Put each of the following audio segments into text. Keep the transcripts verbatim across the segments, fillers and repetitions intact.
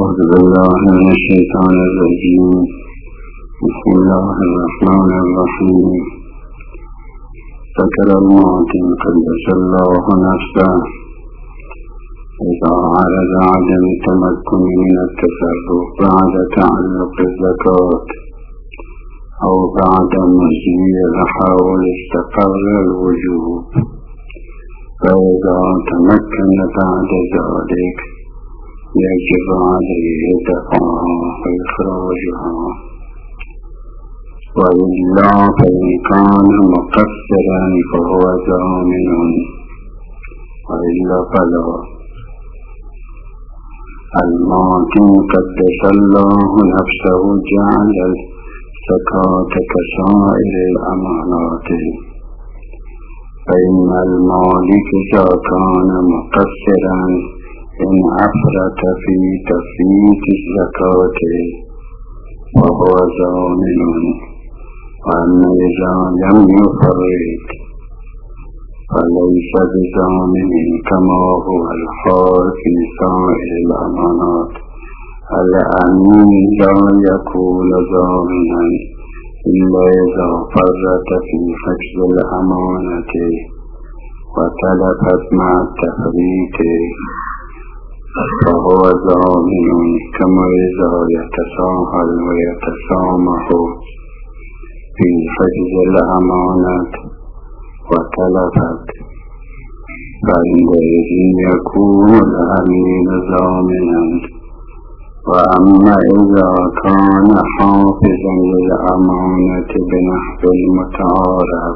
أعوذ بالله من الشيطان الرجيم. بسم الله الرحمن الرحيم. ذكر المعتم قدس الله نفسه إذا عرض عدم التمكن من التصرف بعد تعلق الزكاة أو بعد مجيء الحول استقر الوجوب، فإذا تمكن بعد ذلك يجب عليه دفعها وإخراجها، وإلا فإن كان مقصرا فهو ضامن، وإلا فلا. المعتم قدس الله نفسه جعل الزكاة كسائر الأمانات، فإن المالك إذا كان مقصرا إن أفرط في تفريط الزكاة فهو ضامن، وأما إذا لم يفرط فليس بضامن، كما هو الحال في سائر الأمانات. الأمين لا يكون ضامنا إلا إذا فرط في حفظ الأمانة وتلفت مع التفريط فهو ضامن، كما إذا يتساهل ويتسامح في حفظ الأمانة وتلفت، فعندئذ يكون الأمين ضامنا. وأما إذا كان حافظا للأمانة بنحو المتعارف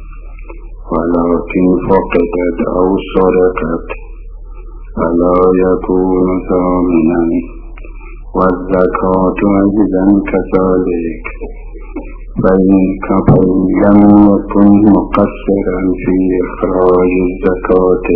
ولكن فقدت أو سرقت فلا يكون ضامنا، والزكاة أيضا كذلك. فإن لم يكن مقصرا في إخراج الزكاة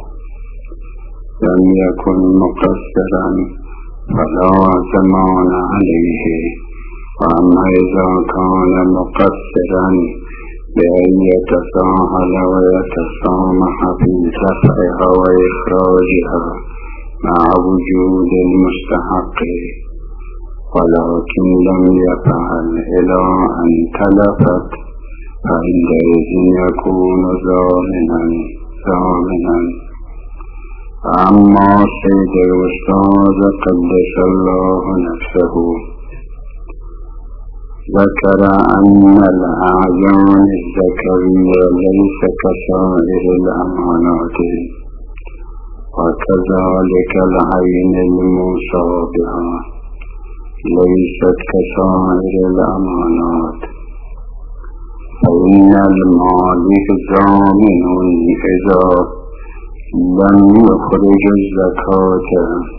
لم يكن مقصرا فلا ضمان عليه. وأما إذا كان مقصرا بأن يتساهل ويتسامح في دفعها وإخراجها مع وجود المستحق ولكن لم يفعل إلى أن تلفت، فعندئذ يكون ضامنا ضامنا. أما سيد الأستاذ قدس الله نفسه ذكر أن الأعيان الذكرية ليس كسائر الأمانات، وكذلك العين الموصى بها ليست كسائر الأمانات. فإن المالك ضامن إذا لم يخرج الزكاة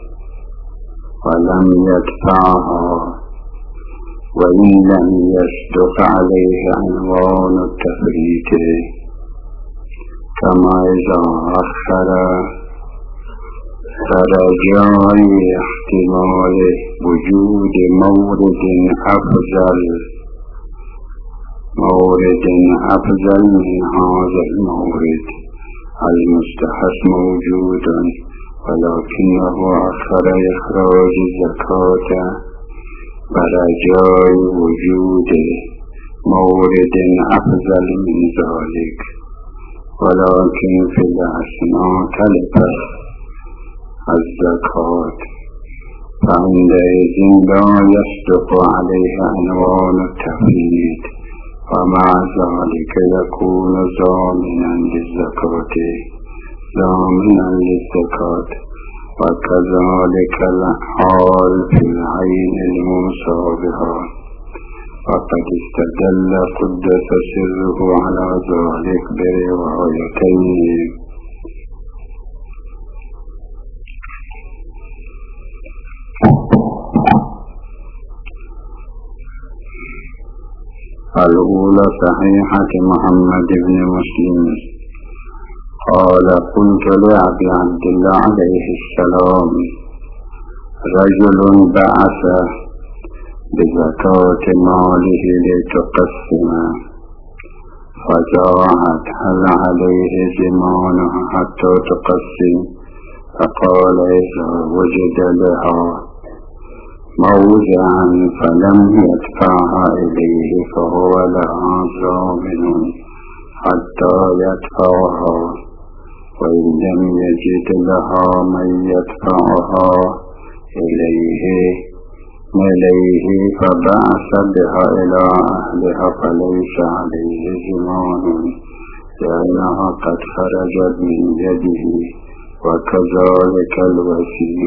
ولم يدفعها، وإن لم يصدق عليه عنوان التفريط، كما إذا أخر فرجاء احتمال وجود مورد أفضل مورد أفضل من هذا المورد المستحق موجودا، ولكنه أخر إخراج الزكاة برجاء وجود مورد أفضل من ذلك، ولكن في الأثناء تلفت الزكاة، فعندئذ لا يصدق عليه عنوان التفريط، ومع ذلك يكون ضامنا للزكاة ضامنا للزكاة. وكذلك الحال في العين الموصى بها، وقد استدل قدس سره على ذلك بروايتين. الأولى صحيحة محمد بن مسلم قال: قلت لأبي عبد الله عليه السلام: رجل بعث بزكاة ماله لتقسم، فجاءت هل عليه زمانها حتى تقسم؟ فقال: إذا وجد لها موضعا فلم يدفعها إليه فهو لها ضامن حتى يدفعها، وإن لم يجد لها من يدفعها إليه إليه فبعث بها إلى أهلها فليس عليه ضمان لأنها قد خرجت من يده، وكذلك الوصي.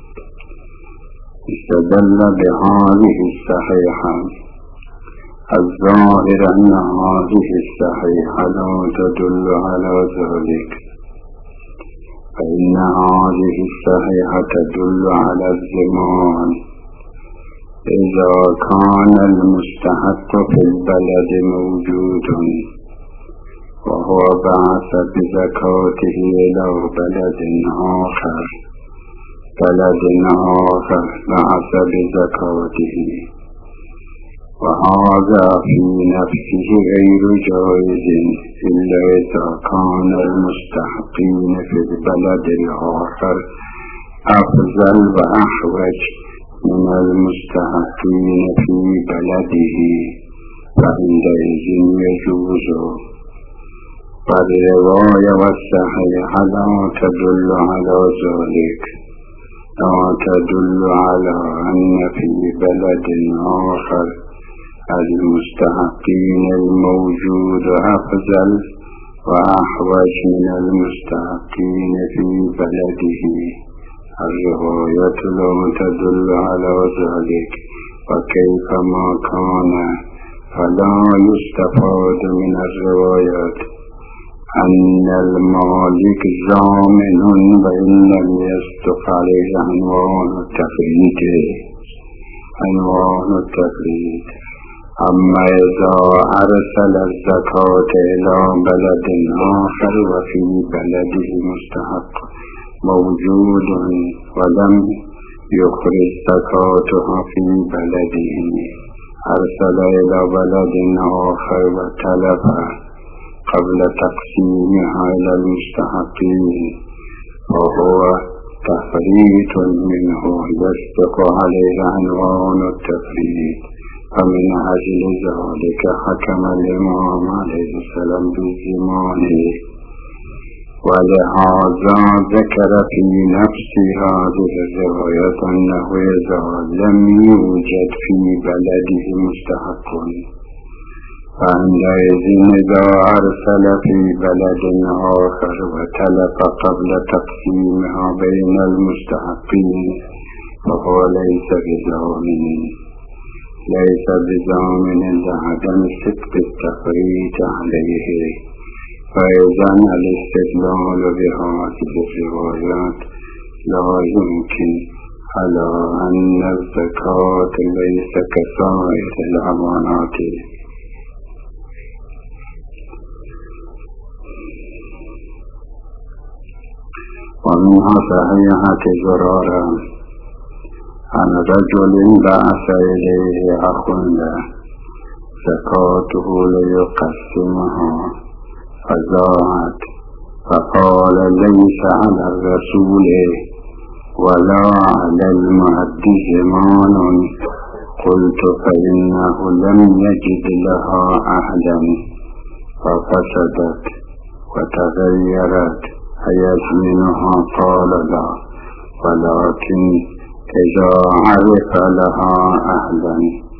استدل بهذه الصحيحة الظاهر أن هذه الصحيحة لا تدل على ذلك، فإن هذه الصحيحة تدل على الضمان إذا كان المستحق في البلد موجود وهو بعث بزكاته إلى بلد آخر بلد آخر بعث بزكاته، وهذا في نفسه غير جائز إلا إذا كان المستحقين في البلد الآخر أفضل وأحوج من المستحقين في بلده، فعندئذ يجوز. فالرواية والصحيحة لا تدل على ذلك، لا تدل على أن في بلد آخر المستحقين الموجود أفضل وأحوج من المستحقين في بلده. الرواية لا تدل على ذلك، وكيفما كان فلا يستفاد من الروايات أن المالك ضامن وإن لم يصدق عليه عنوان التفريط عنوان التفريط. أما إذا أرسل الزكاة إلى بلد آخر وفي بلده مستحق موجود ولم يخرج زكاتها في بلده، أرسل إلى بلد آخر وتلف قبل تقسيمها إلى المستحقين، وهو تفريط منه يصدق عليه عنوان التفريط. فمن أجل ذلك حكم الإمام عليه السلام بالضمان، ولهذا ذكر في نفس هذه الرواية أنه إذا لم يوجد في بلده مستحق فعندئذ إذا أرسل في بلد آخر وتلف قبل تقسيمها بين المستحقين فهو ليس بضامن ليس بضامن لعدم صدق التفريط عليه. فإذا الاستدلال بهذه الروايات لا يمكن على أن الزكاة ليس كسائر الأمانات. ومنها صحيحة زرارة عن رجل بعث إليه أخ له زكاته ليقسمها فزاعت، فقال ليس على الرسول ولا على المعد زمان. قلت فإنه لم يجد لها أحدا ففسدت وتغيرت أيزمنها؟ قال لا، ولكن إذا عرف لها أهلا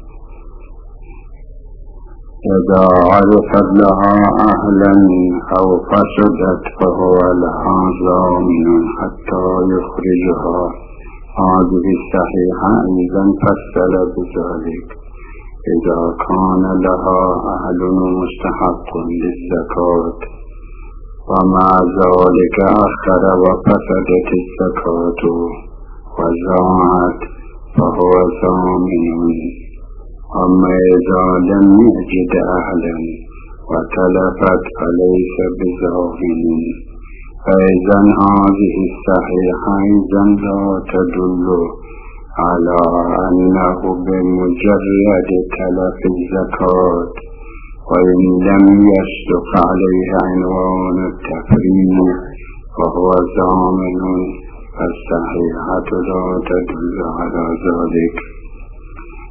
إذا عرفت لها أهلا أو فسدت فهو لها ضامن حتى يخرجها. هذه الصحيحة إذا فسر بذلك إذا كان لها أهل مستحق للزكاة ومع ذلك أخر وفسدت الزكاة وزاعت فهو ضامن. أما إذا لم يجد أهلا وتلفت فليس بضامن. فإذا هذه الصحيحة إذا لا تدل على أنه بمجرد تلف الزكاة وإن لم يصدق عليه عنوان التفريط فهو ضامن. الصحيحة لا تدل على ذلك.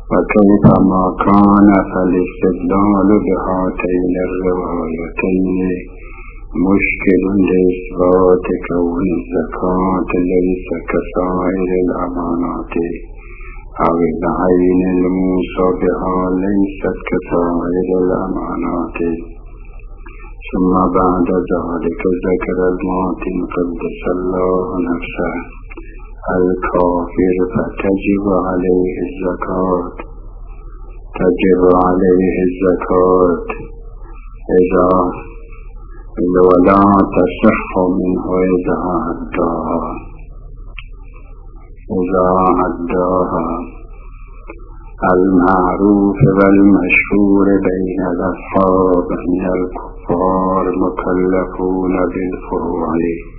وكيف ما كان فالاستدلال بهاتين الروايتين مشكل لإثبات كون الزكاة ليس كسائر الأمانات أو العين الموصى بها ليست كسائر الأمانات. ثم بعد ذلك ذكر الماطن قدس الله نفسه الكافر فتجب عليه الزكاة تجب عليه الزكاة إذا ولا تصح منه إذا أداها إذا أداها المعروف والمشهور بين الأصحاب أن الكفار مكلفون بالفروع.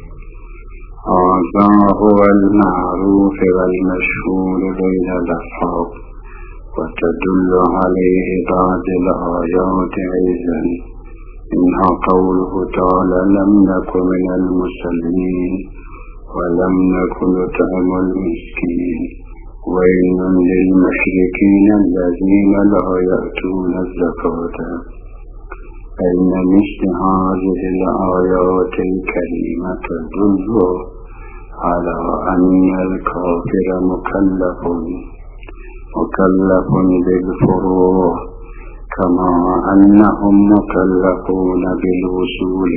هذا هو المعروف والمشهور بين الأصحاب، وتدل عليه بعض الآيات أيضا، منها قوله تعالى لم نكن من المسلمين ولم نكن نطعم المسكين ويل للمشركين الذين لا يأتون الزكاة. فإن مثل هذه الآيات الكريمة تدل على أن الكافر مكلف مكلف بالفروع كما أنهم مكلفون بالوصول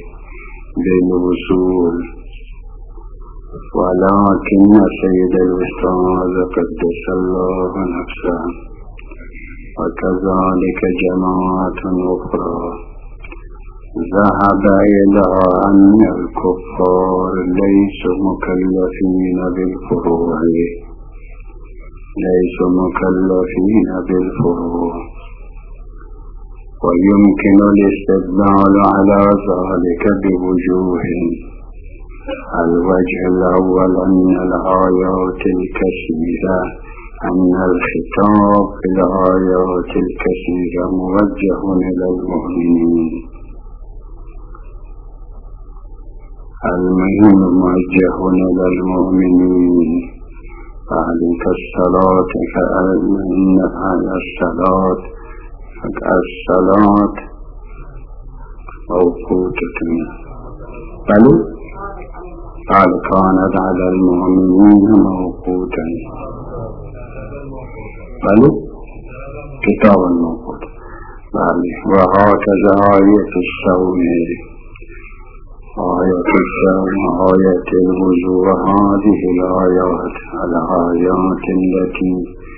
بالوصول ولكن سيد الأستاذ قدس الله نفسه وكذلك جماعة أخرى ذهب إلى أن الكفار ليسوا مكلفين بالفروع ليسوا مكلفين بالفروع ويمكن الاستدلال على ذلك بوجوه. الوجه الأول أن الآيات الكثيرة أن الخطاب في الآيات الكثيرة موجه إلى المؤمنين. المهم موجه إلى المؤمنين. فعليك الصلاة فإن الصلاة الصلاة موقوتة بل قال كانت على المؤمنين موقوتا بل كتابا موقوتا. وهكذا آية الصوم آية الصوم آية الوضوء هذه الآيات الآيات التي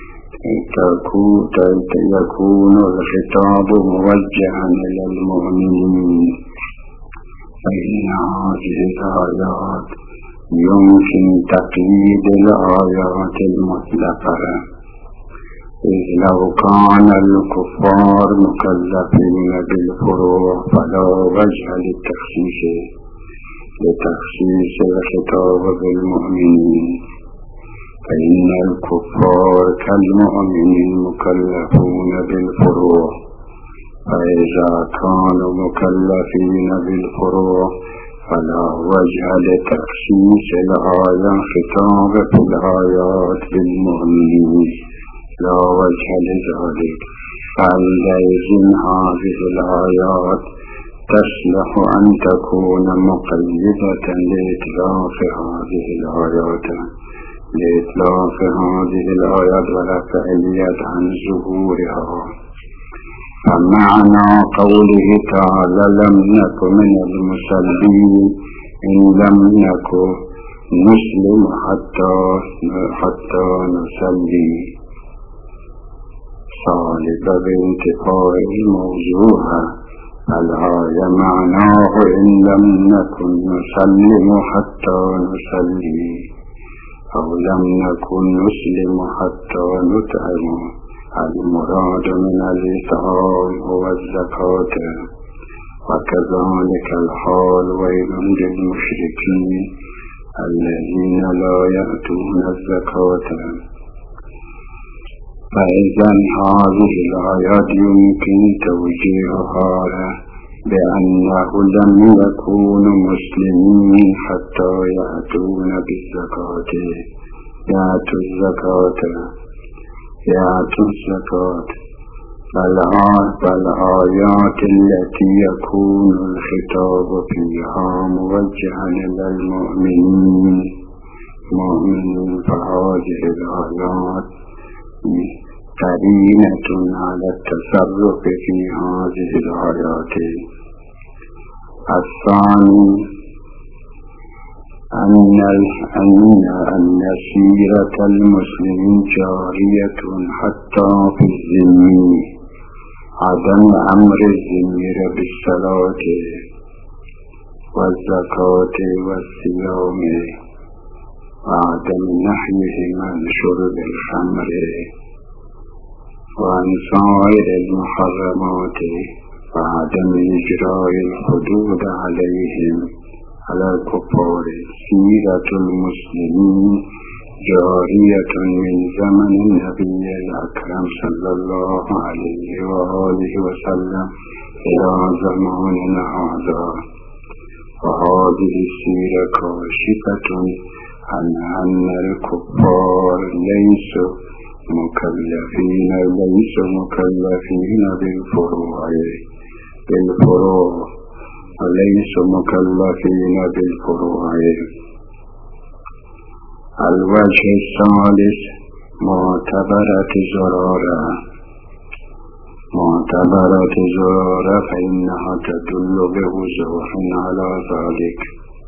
يكون الخطاب موجها إلى المؤمنين. فإن هذه الآيات يمكن تقييد الآيات المطلقة، إذ لو كان الكفار مكلفين بالفروع فلا وجه للتخصيص لتخصيص الخطاب بالمؤمنين، فإن الكفار كالمؤمنين مكلفون بالفروع. فإذا كانوا مكلفين بالفروع فلا وجه لتخصيص الآية خطاب في الآيات بالمؤمنين، لا وجه لذلك. فعندئذ هذه الآيات تصلح أن تكون مقيدة لإطلاق هذه الآيات لإطلاق هذه الآيات ورفعية عن ظهورها. فمعنى قوله تعالى لم نكن من المسلمين إن لم نكن نسلم حتى حتى نصلي صالب بانتفاع الموضوع. الآية معناه إن لم نكن نسلم حتى نصلي أو لم نكن نسلم حتى نطعم. المراد من الإطعام هو الزكاة. وكذلك الحال ويل للمشركين الذين لا يأتون الزكاة. فإذا هذه الآيات يمكن توجيهها بأنه لم يكونوا مسلمين حتى يأتون بالزكاة يأتوا الزكاة يأتوا الزكاة فالآيات التي يكون الخطاب فيها موجها إلى المؤمنين مؤمنين فهذه الآيات قرينة على التصرف في هذه الآيات. الثاني أن أن سيرة المسلمين جارية حتى في الذمي، عدم أمر الذمي بالصلاة والزكاة والصيام وعدم نهيهم عن شرب الخمر وعن سائر المحرمات وعدم إجراء الحدود عليهم على الكفار. سيرة المسلمين جارية من زمن النبي الأكرم صلى الله عليه وآله وسلم إلى زماننا هذا، وهذه السيرة كاشفة عن أن الكفار ليسوا مكلفين ليسوا مكلفين بالفروع بالفروع وليسوا مكلفين بالفروع. الوجه الثالث معتبرة زرارة. معتبرة زرارة فإنها تدل بوضوح على ذلك.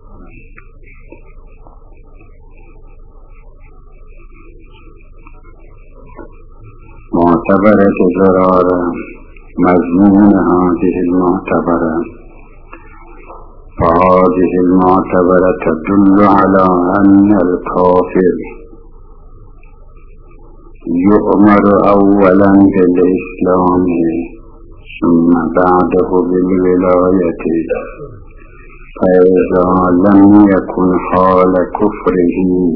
معتبرة زرارة مضمون هذه المعتبرة. فهذه المعتبرة تدل على أن الكافر يؤمر أولا بالإسلام ثم بعده بالولاية، فإذا لم يكن حال كفره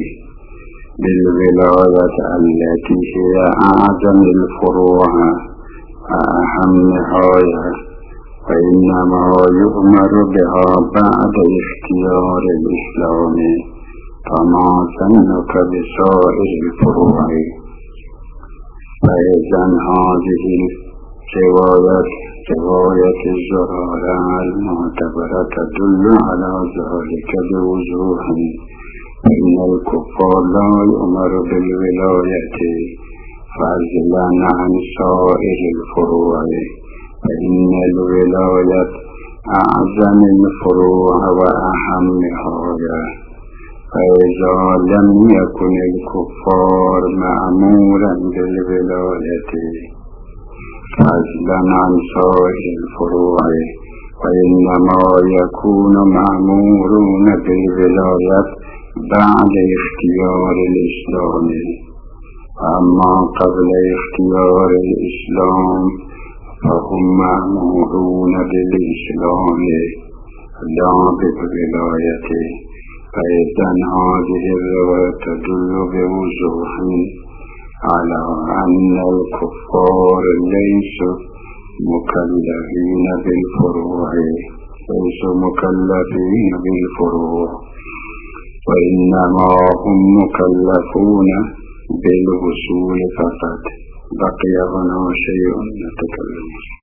بالولاية التي هي أعظم الفروع وأهمها فإنما يؤمر بها بعد اختيار الإسلام، فما ظنك بسائر الفروع. فإذن هذه الرواية رواية الزرارة المعتبرة تدل على ذلك بوضوح. إن الكفار لا يؤمر بالولاية فضلا عن سائر الفروع، فإن الولاية أعظم الفروع وأهمها. فإذا لم يكن الكفار مأمورا بالولاية فضلا عن سائر الفروع، وإنما يكون مأمورون بالولاية بعد اختيار الإسلام. أما قبل اختيار الإسلام فهم مأمورون بالإسلام لا بالولاية. فإذن هذه الرواية تدل بوضوح على أن الكفار ليسوا مكلفين بالفروع ليسوا مكلفين بالفروع وإنما هم مكلفون بالوصول فقط. بقي هنا شيء نتكلم